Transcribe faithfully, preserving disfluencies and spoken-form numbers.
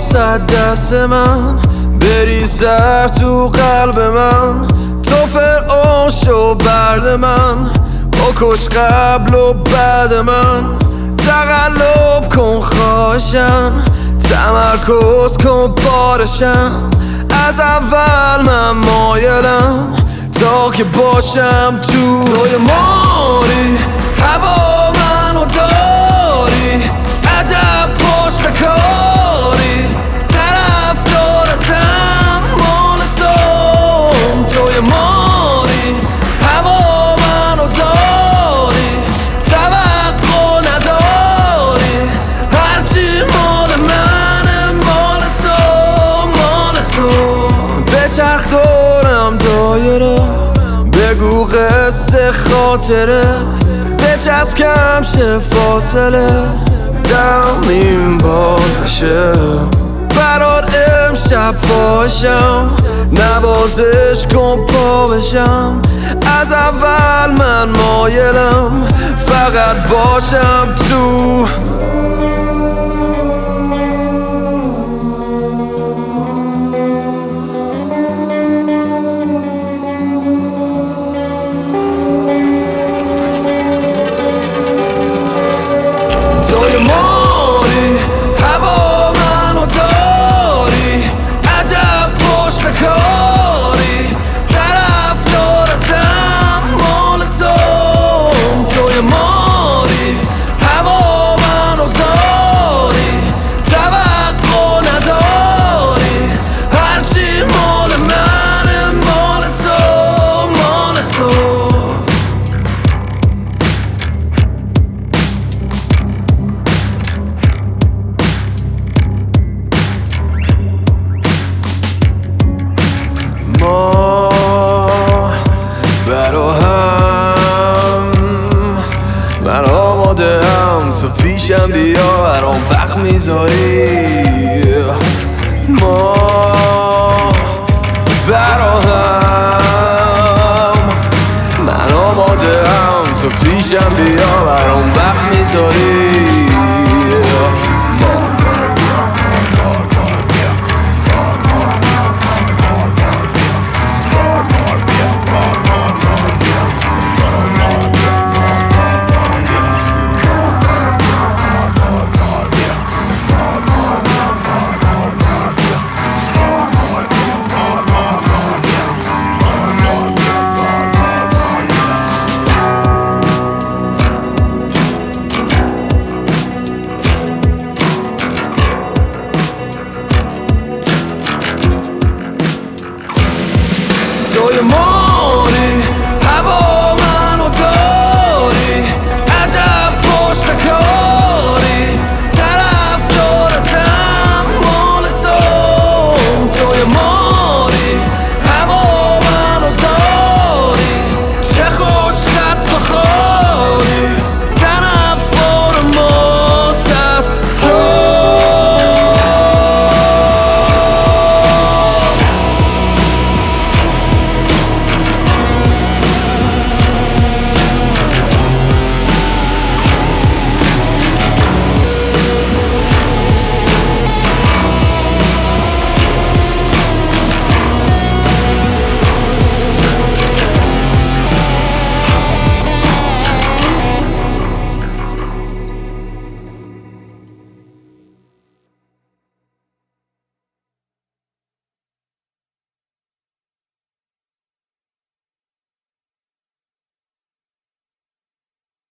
واسه دست من بریزر تو قلب من، تو فرعون شو برد من، بکش قبل و بعد من، تقلب کن خواهشم، تمرکز کن بارشم، از اول من مایلم تا که باشم تو. توی ماری هوا منو داری، عجب پشت کاری، طرف دارتم مال تو. توی ماری هوا منو داری، توقع نداری، هرچی مال منه مال تو، مال تو. بچرخ دورم دایره، بگو قصه خاطره، بچسب کم شه فاصله، دمیم باز بشه، برات امشب فاشم، نوازش کن پا بشم، از اول من مایلم فقط باشم تو. توی ماری هوا منو داری، عجب پشت کاری، طرف دارتم مال تو. توی ماری هوا منو داری، توقع نداری، هرچی مال منه مال تو، مال تو. ما برا هم، من آماده هم، تو پیشم بیا برام وقت میذاری،